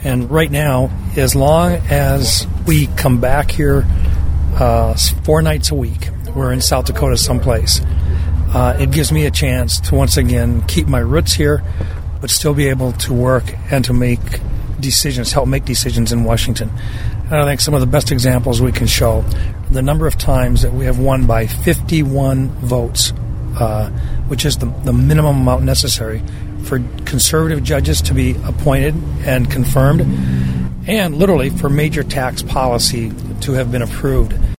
And right now, as long as we come back here 4 nights a week, we're in South Dakota someplace, it gives me a chance to once again keep my roots here, but still be able to work and to make decisions, help make decisions in Washington. And I think some of the best examples we can show the number of times that we have won by 51 votes, which is the minimum amount necessary for conservative judges to be appointed and confirmed, and literally for major tax policy to have been approved.